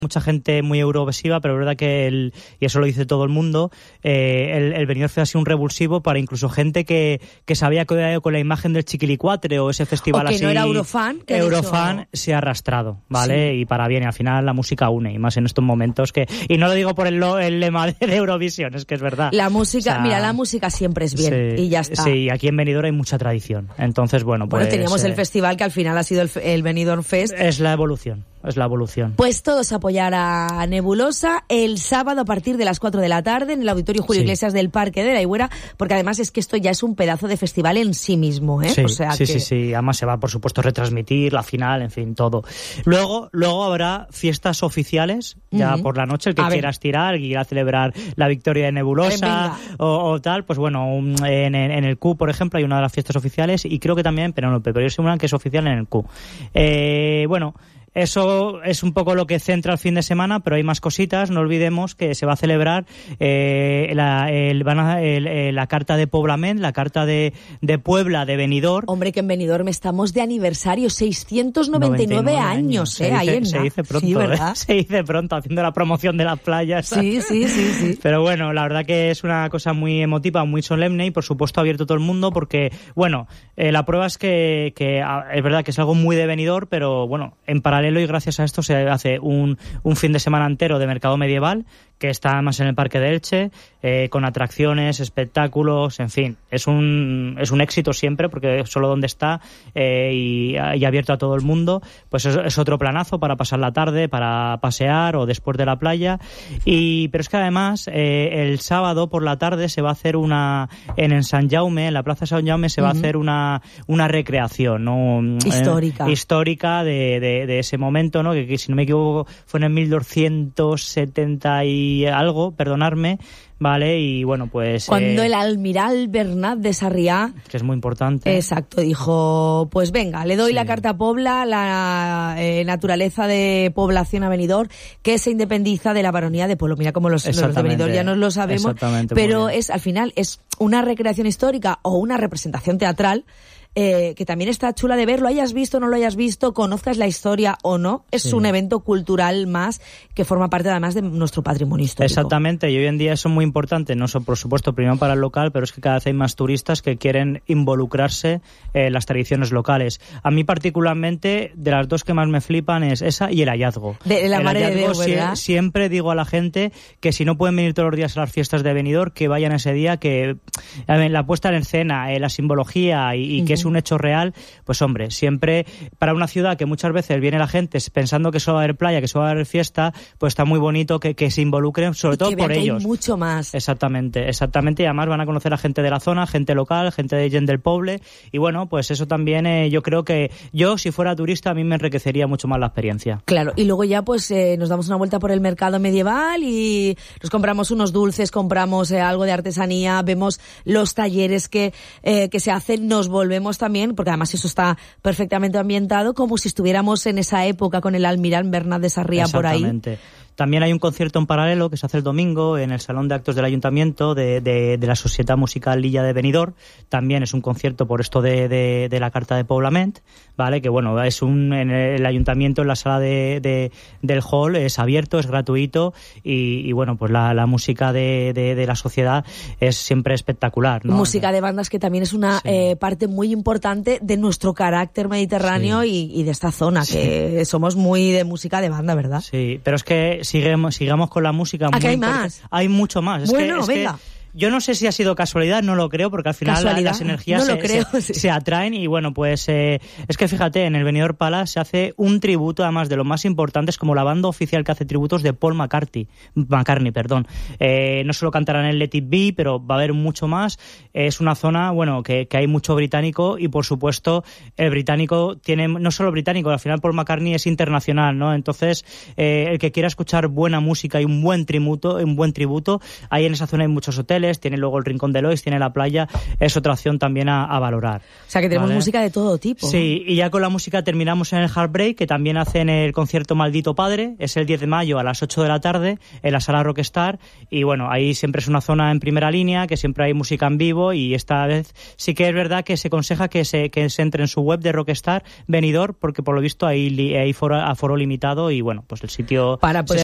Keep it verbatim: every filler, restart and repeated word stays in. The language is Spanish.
mucha gente muy eurovisiva, pero es verdad que, el, y eso lo dice todo el mundo, eh, el, el Benidorm Fest ha sido un revulsivo para incluso gente que, que sabía que había con la imagen del Chiquilicuatre o ese festival o que así. no era Eurofan. Que Eurofan hecho... se ha arrastrado, ¿vale? Sí. Y para bien, y al final la música une, y más en estos momentos que... Y no lo digo por el, el lema de Eurovisión, es que es verdad. La música, o sea, mira, la música siempre es bien, sí, y ya está. Sí, aquí en Benidorm hay mucha tradición, entonces bueno, pues... Bueno, teníamos eh, el festival que al final ha sido el, el Benidorm Fest. Es la evolución, es la evolución. Pues todos apoyar a Nebulosa el sábado a partir de las cuatro de la tarde en el Auditorio Julio sí. Iglesias del Parque de la Higuera, porque además es que esto ya es un pedazo de festival en sí mismo, ¿eh? Sí, o sea sí, que... sí, sí, además se va por supuesto a retransmitir la final, en fin, todo. Luego, luego habrá fiestas oficiales, ya uh-huh. por la noche, el que a quieras ver. tirar, que quiera celebrar la victoria de Nebulosa eh, o, o tal, pues bueno, un, en, en el Q, por ejemplo, hay una de las fiestas oficiales y creo que también en Penélope, pero yo sé una que es oficial en el Q. Eh, bueno... Eso es un poco lo que centra el fin de semana, pero hay más cositas. No olvidemos que se va a celebrar eh, la, el, van a, el, el, la carta de Poblament, la carta de, de Puebla de Benidorm. Hombre, que en Benidorm estamos de aniversario, seiscientos noventa y nueve años, ¿eh? Se dice, Ahí en se dice pronto, sí, ¿verdad? ¿eh? Se dice pronto, haciendo la promoción de las playas. Sí, sí, sí, sí. Pero bueno, la verdad que es una cosa muy emotiva, muy solemne y por supuesto abierto a todo el mundo porque, bueno, eh, la prueba es que, que es verdad que es algo muy de Benidorm, pero bueno, en paralelo y gracias a esto se hace un, un fin de semana entero de mercado medieval que está además en el Parque de Elche, eh, con atracciones, espectáculos, en fin, es un es un éxito siempre porque solo donde está eh, y, y abierto a todo el mundo, pues es, es otro planazo para pasar la tarde, para pasear o después de la playa. Y pero es que además eh, el sábado por la tarde se va a hacer una en, en San Jaume, en la Plaza San Jaume se uh-huh. va a hacer una una recreación, ¿no? histórica, eh, histórica de, de, de ese momento, ¿no? Que, que si no me equivoco fue en el mil doscientos setenta y algo, perdonarme, vale, y bueno, pues... Cuando eh, el almiral Bernat de Sarriá... Que es muy importante. Exacto, dijo, pues venga, le doy sí. la carta a Pobla, la eh, naturaleza de población a Benidorm, que se independiza de la baronía de Pueblo. Mira cómo los, los de Benidorm ya nos lo sabemos, pero es al final es una recreación histórica o una representación teatral Eh, que también está chula de ver, lo hayas visto o no lo hayas visto, conozcas la historia o no, es sí. un evento cultural más que forma parte además de nuestro patrimonio histórico. Exactamente, y hoy en día eso es muy importante, no solo por supuesto primero para el local, pero es que cada vez hay más turistas que quieren involucrarse en las tradiciones locales. A mí particularmente, de las dos que más me flipan es esa y el hallazgo. De la el Mare de Déu, si, ¿verdad? Siempre digo a la gente que si no pueden venir todos los días a las fiestas de Benidorm, que vayan ese día, que la puesta en escena, eh, la simbología y, y uh-huh. que es un hecho real, pues hombre, siempre para una ciudad que muchas veces viene la gente pensando que solo va a haber playa, que solo va a haber fiesta, pues está muy bonito que, que se involucren, sobre y todo que por vean ellos. Que hay mucho más. Exactamente, exactamente, y además van a conocer a gente de la zona, gente local, gente de Gent del Poble, y bueno, pues eso también eh, yo creo que yo, si fuera turista, a mí me enriquecería mucho más la experiencia. Claro, y luego ya pues eh, nos damos una vuelta por el mercado medieval y nos compramos unos dulces, compramos eh, algo de artesanía, vemos los talleres que, eh, que se hacen, nos volvemos también, porque además eso está perfectamente ambientado, como si estuviéramos en esa época con el almirán Bernat de Sarriá por ahí. Exactamente. También hay un concierto en paralelo que se hace el domingo en el Salón de Actos del Ayuntamiento de, de, de la Societat Musical L'Illa de Benidorm. También es un concierto por esto de, de, de la Carta de Poblament, ¿vale? Que bueno, es un en el Ayuntamiento, en la sala de, de, del hall, es abierto, es gratuito y, y bueno, pues la, la música de, de, de la sociedad es siempre espectacular, ¿no? Música de bandas que también es una sí. eh, parte muy importante de nuestro carácter mediterráneo sí. y, y de esta zona, sí. que somos muy de música de banda, ¿verdad? Sí, pero es que sigamos, sigamos con la música. Aquí hay más. Hay mucho más. Es bueno, que, es venga. Que yo no sé si ha sido casualidad, no lo creo, porque al final la, las energías no se, creo, se, sí. se atraen y bueno, pues eh, es que fíjate, en el Benidorm Palace se hace un tributo, además de los más importantes, como la banda oficial que hace tributos de Paul McCartney, McCartney, perdón. Eh, no solo cantarán en Let It Be, pero va a haber mucho más. Es una zona, bueno, que, que hay mucho británico y por supuesto el británico tiene, no solo británico, al final Paul McCartney es internacional, ¿no? Entonces, eh, el que quiera escuchar buena música y un buen tributo, un buen tributo, ahí en esa zona hay muchos hoteles, hoteles, tiene luego el Rincón de Lois, tiene la playa, es otra opción también a, a valorar. O sea que tenemos ¿vale? música de todo tipo. Sí, y ya con la música terminamos en el Heartbreak, que también hacen el concierto Maldito Padre, es el diez de mayo a las ocho de la tarde en la sala Rockstar, y bueno, ahí siempre es una zona en primera línea, que siempre hay música en vivo, y esta vez sí que es verdad que se aconseja que se, que se entre en su web de Rockstar Benidorm, porque por lo visto hay, hay foro, aforo limitado y bueno, pues el sitio para poder